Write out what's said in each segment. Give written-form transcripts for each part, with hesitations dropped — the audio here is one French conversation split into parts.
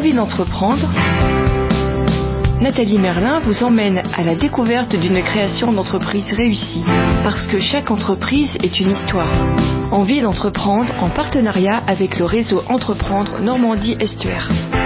Envie d'entreprendre, Nathalie Merlin vous emmène à la découverte d'une création d'entreprise réussie. Parce que chaque entreprise est une histoire. Envie d'entreprendre en partenariat avec le réseau Entreprendre Normandie Estuaire.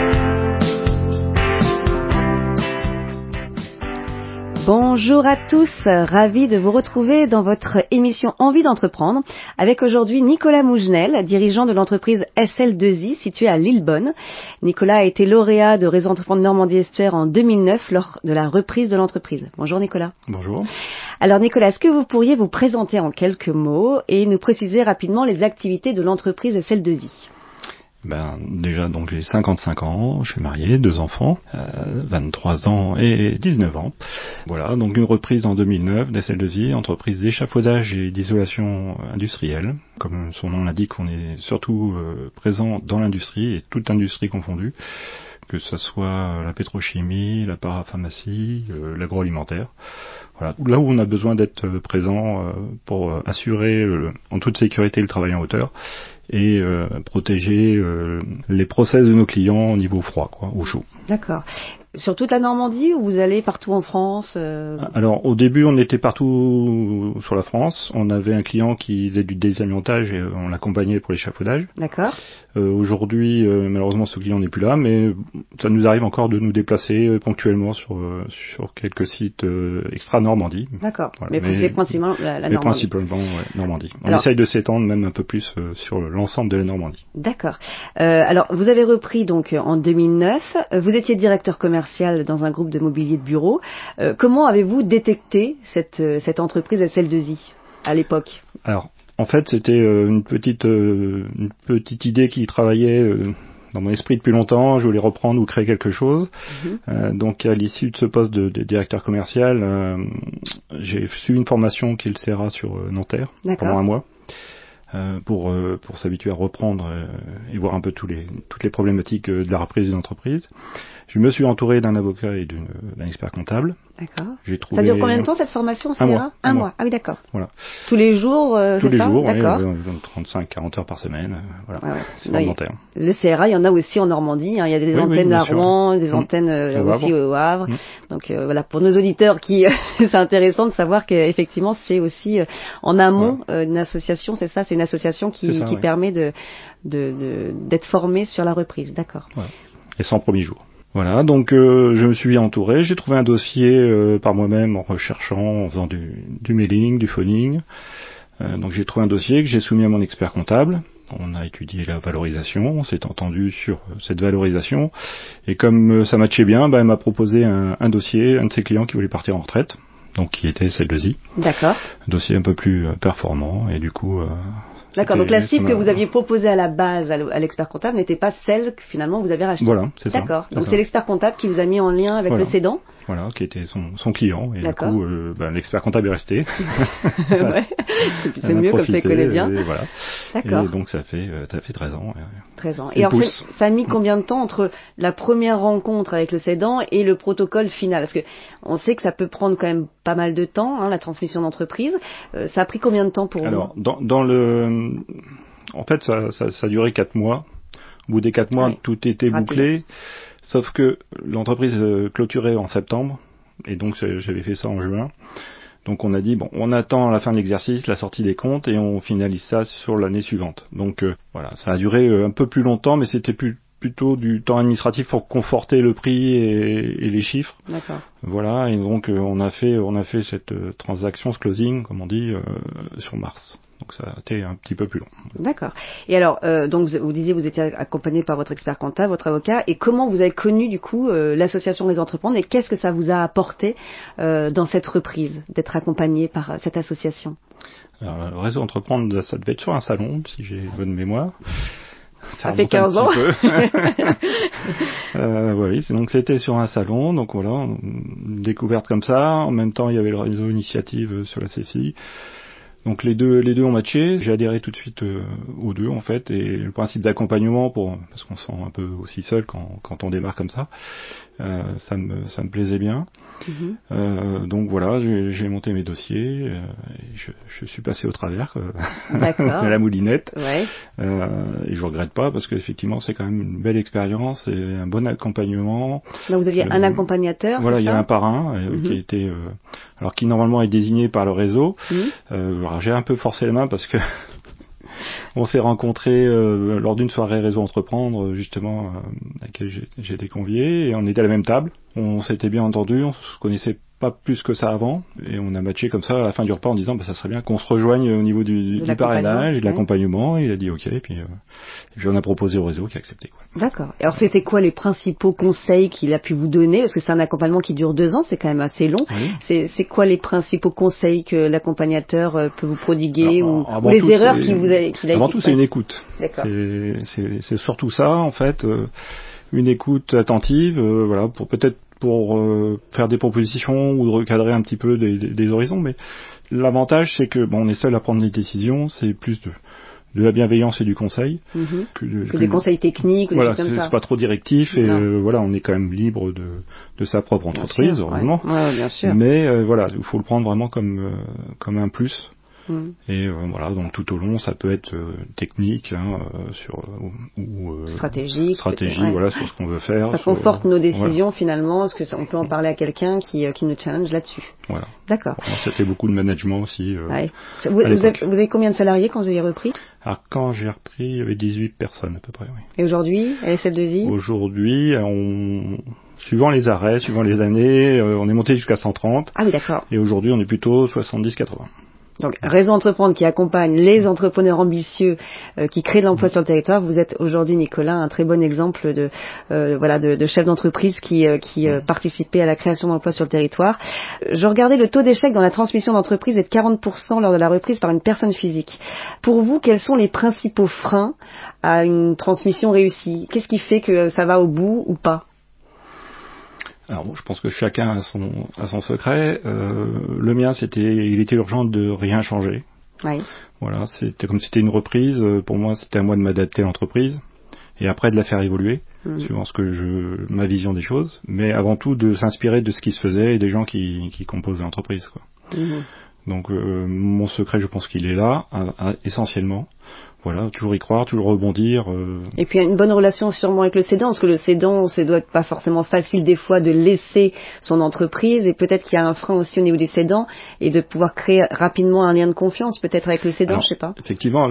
Bonjour à tous, ravi de vous retrouver dans votre émission Envie d'entreprendre avec aujourd'hui Nicolas Mougenel, dirigeant de l'entreprise SL2I située à Lillebonne. Nicolas a été lauréat de Réseau Entreprendre Normandie Estuaire en 2009 lors de la reprise de l'entreprise. Bonjour Nicolas. Bonjour. Alors Nicolas, est-ce que vous pourriez vous présenter en quelques mots et nous préciser rapidement les activités de l'entreprise SL2I ? Déjà, donc j'ai 55 ans, je suis marié, 2 enfants, 23 ans et 19 ans. Voilà, donc une reprise en 2009 d'SL2I, entreprise d'échafaudage et d'isolation industrielle. Comme son nom l'indique, on est surtout présent dans l'industrie et toute industrie confondue, que ce soit la pétrochimie, la parapharmacie, l'agroalimentaire. Voilà, là où on a besoin d'être présent pour assurer en toute sécurité le travail en hauteur et protéger les process de nos clients au niveau froid, au chaud. D'accord. Sur toute la Normandie ou vous allez partout en France Alors au début on était partout sur la France. On avait un client qui faisait du désamiantage et on l'accompagnait pour l'échafaudage. D'accord. Aujourd'hui malheureusement ce client n'est plus là, mais ça nous arrive encore de nous déplacer ponctuellement sur quelques sites extra Normandie. D'accord. Voilà. Mais c'est principalement la Normandie. Principalement Normandie. On essaye de s'étendre même un peu plus sur l'ensemble de la Normandie. D'accord. Alors vous avez repris donc en 2009. Vous étiez directeur commercial dans un groupe de mobilier de bureau. Comment avez-vous détecté cette entreprise SL2I à l'époque ? Alors, en fait, c'était une petite idée qui travaillait dans mon esprit depuis longtemps. Je voulais reprendre ou créer quelque chose. Donc, à l'issue de ce poste de directeur commercial, j'ai suivi une formation qui est le CRA sur Nanterre pendant un mois. Pour s'habituer à reprendre et voir un peu toutes les problématiques de la reprise d'une entreprise. Je me suis entouré d'un avocat et d'un expert comptable. D'accord. Ça dure combien de temps cette formation, CRA ? Un mois. Ah oui, d'accord. Voilà. Tous les jours, tous les ça jours, d'accord. 35-40 heures par semaine. Voilà. Ouais. C'est volontaire. Le CRA, il y en a aussi en Normandie. Il y a des antennes à Rouen, des antennes aussi au Havre. Donc voilà, pour nos auditeurs c'est intéressant de savoir qu'effectivement c'est aussi en amont une association. C'est ça, c'est une association qui permet d'être formé sur la reprise. D'accord. Ouais. Et 100 premiers jours. Voilà, donc je me suis entouré, j'ai trouvé un dossier par moi-même en recherchant, en faisant du mailing, du phoning. Donc j'ai trouvé un dossier que j'ai soumis à mon expert comptable. On a étudié la valorisation, on s'est entendu sur cette valorisation. Et comme ça matchait bien, elle m'a proposé un dossier, un de ses clients qui voulait partir en retraite, donc qui était SL2I. D'accord. Un dossier un peu plus performant et du coup... D'accord, donc la cible que vous aviez proposée à la base à l'expert comptable n'était pas celle que finalement vous avez rachetée. Voilà, c'est ça. D'accord, donc c'est l'expert comptable qui vous a mis en lien avec le cédant. Voilà, qui était son client. Et du coup, l'expert comptable est resté. Ouais, c'est mieux comme ça, il connaît bien. Et voilà. D'accord. Et donc ça fait 13 ans. 13 ans. Et en fait, ça a mis combien de temps entre la première rencontre avec le cédant et le protocole final ? Parce que on sait que ça peut prendre quand même pas mal de temps, la transmission d'entreprise. Ça a pris combien de temps pour vous ? Alors, en fait, ça a duré 4 mois. Au bout des 4 mois, tout était bouclé. Sauf que l'entreprise clôturait en septembre. Et donc, j'avais fait ça en juin. Donc, on a dit, on attend la fin de l'exercice, la sortie des comptes, et on finalise ça sur l'année suivante. Donc, voilà, ça a duré un peu plus longtemps, mais c'était plutôt du temps administratif pour conforter le prix et les chiffres. D'accord. Voilà, et donc on a fait cette transaction, ce closing, comme on dit, sur mars. Donc ça a été un petit peu plus long. D'accord. Et alors, donc vous disiez vous étiez accompagné par votre expert comptable, votre avocat, et comment vous avez connu du coup l'association des entrepreneurs et qu'est-ce que ça vous a apporté dans cette reprise, d'être accompagné par cette association ? Alors, le réseau Entreprendre, ça devait être sur un salon, si j'ai bonne mémoire. Ça fait 15 ans. Oui, donc c'était sur un salon, donc voilà, une découverte comme ça. En même temps, il y avait le réseau initiative sur la CCI. Donc les deux ont matché. J'ai adhéré tout de suite aux deux en fait, et le principe d'accompagnement parce qu'on se sent un peu aussi seul quand on démarre comme ça. Ça me plaisait bien. Donc voilà, j'ai monté mes dossiers, je suis passé au travers, c'est la moulinette. Ouais. Et je regrette pas parce qu'effectivement c'est quand même une belle expérience et un bon accompagnement. Donc vous aviez un accompagnateur. Voilà, il y a un parrain qui était, alors qui normalement est désigné par le réseau. Alors j'ai un peu forcé les mains parce que on s'est rencontrés lors d'une soirée Réseau Entreprendre, justement, à laquelle j'ai été convié, et on était à la même table. On s'était bien entendu, on se connaissait pas plus que ça avant, et on a matché comme ça à la fin du repas en disant ça serait bien qu'on se rejoigne au niveau du parrainage, de l'accompagnement. Il a dit ok, et puis on a proposé au réseau qui a accepté. D'accord. Alors c'était quoi les principaux conseils qu'il a pu vous donner, parce que c'est un accompagnement qui dure 2 ans, c'est quand même assez long. Oui. C'est quoi les principaux conseils que l'accompagnateur peut vous prodiguer, ou les erreurs qu'il a Avant tout, c'est une écoute. D'accord. C'est surtout ça en fait, une écoute attentive, voilà, pour faire des propositions ou de recadrer un petit peu des horizons, mais l'avantage c'est que on est seul à prendre les décisions, c'est plus de la bienveillance et du conseil que des conseils techniques ou voilà, des choses comme ça. C'est pas trop directif et voilà, on est quand même libre de sa propre entreprise, heureusement. Ouais, bien sûr. Mais voilà, il faut le prendre vraiment comme un plus. Et voilà, donc tout au long, ça peut être technique, ou stratégique, voilà, sur ce qu'on veut faire. Ça conforte nos décisions finalement, parce que on peut en parler à quelqu'un qui nous challenge là-dessus. Voilà. D'accord. Alors, c'était beaucoup de management aussi. Vous avez combien de salariés quand vous avez repris? Alors quand j'ai repris, il y avait 18 personnes à peu près. Oui. Et aujourd'hui, à SL2I? Aujourd'hui, suivant les arrêts, suivant les années, on est monté jusqu'à 130. Ah oui, d'accord. Et aujourd'hui, on est plutôt 70-80. Donc, Réseau Entreprendre qui accompagne les entrepreneurs ambitieux qui créent de l'emploi sur le territoire. Vous êtes aujourd'hui, Nicolas, un très bon exemple de chef d'entreprise qui participait à la création d'emplois sur le territoire. Je regardais le taux d'échec dans la transmission d'entreprise est de 40% lors de la reprise par une personne physique. Pour vous, quels sont les principaux freins à une transmission réussie? Qu'est-ce qui fait que ça va au bout ou pas? Alors bon, je pense que chacun a son secret. Le mien, il était urgent de rien changer. Oui. Voilà, comme c'était une reprise. Pour moi, c'était à moi de m'adapter à l'entreprise et après de la faire évoluer suivant ma vision des choses. Mais avant tout, de s'inspirer de ce qui se faisait et des gens qui composent l'entreprise, quoi. Donc mon secret, je pense qu'il est là, essentiellement. Voilà, toujours y croire, toujours rebondir. Et puis une bonne relation sûrement avec le cédant, parce que le cédant, ça doit être pas forcément facile des fois de laisser son entreprise, et peut-être qu'il y a un frein aussi au niveau des cédants, et de pouvoir créer rapidement un lien de confiance, peut-être avec le cédant, je sais pas. Effectivement,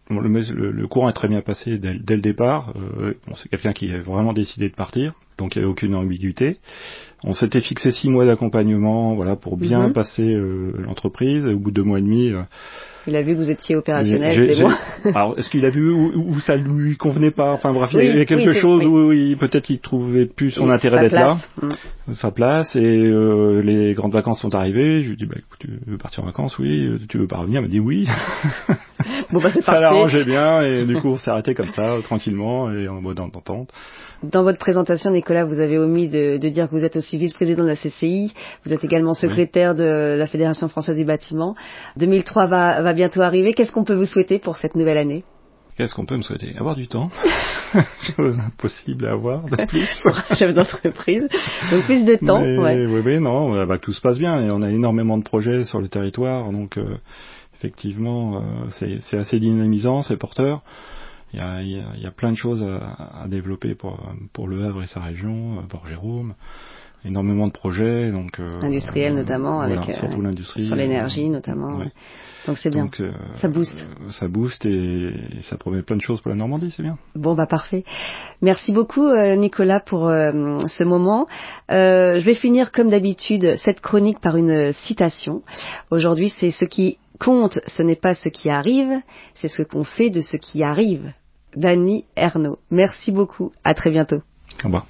le courant est très bien passé dès le départ. C'est quelqu'un qui a vraiment décidé de partir, donc il n'y avait aucune ambiguïté. On s'était fixé 6 mois d'accompagnement, voilà, pour bien passer l'entreprise. Et au bout de 2 mois et demi, il a vu que vous étiez opérationnel. Alors, est-ce qu'il a vu où ça lui convenait pas? Enfin bref, il y avait quelque chose où peut-être qu'il trouvait plus son intérêt d'être là, sa place. Et les grandes vacances sont arrivées. Je lui dis, écoute, tu veux partir en vacances? Oui. Tu veux pas revenir? Il m'a dit oui. Bon, c'est ça l'arrangeait bien, et du coup on s'est arrêté comme ça, tranquillement et en mode entente. Dans votre présentation, Nicolas, vous avez omis de dire que vous êtes aussi vice-président de la CCI, vous êtes également secrétaire de la Fédération Française du Bâtiment. 2003 va bientôt arriver. Qu'est-ce qu'on peut vous souhaiter pour cette nouvelle année? Qu'est-ce qu'on peut me souhaiter? Avoir du temps. Chose impossible à avoir de plus. Pour un chef d'entreprise. Donc plus de temps. Oui, non, tout se passe bien et on a énormément de projets sur le territoire, donc effectivement c'est assez dynamisant, c'est porteur. Il y a plein de choses à développer pour Le Havre et sa région, Port-Jérôme. Énormément de projets, donc industriels notamment, voilà, avec surtout l'industrie, sur l'énergie notamment. Ouais. Donc c'est bien. Ça booste. Ça booste et ça promet plein de choses pour la Normandie, c'est bien. Bon parfait. Merci beaucoup Nicolas pour ce moment. Je vais finir comme d'habitude cette chronique par une citation. Aujourd'hui, c'est ce qui compte, ce n'est pas ce qui arrive, c'est ce qu'on fait de ce qui arrive. Dany Ernaud. Merci beaucoup. À très bientôt. Au revoir.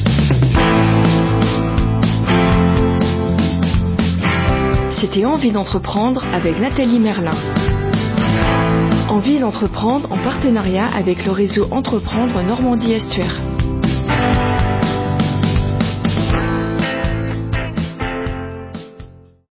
C'était Envie d'entreprendre avec Nathalie Merlin. Envie d'entreprendre en partenariat avec le réseau Entreprendre Normandie Estuaire.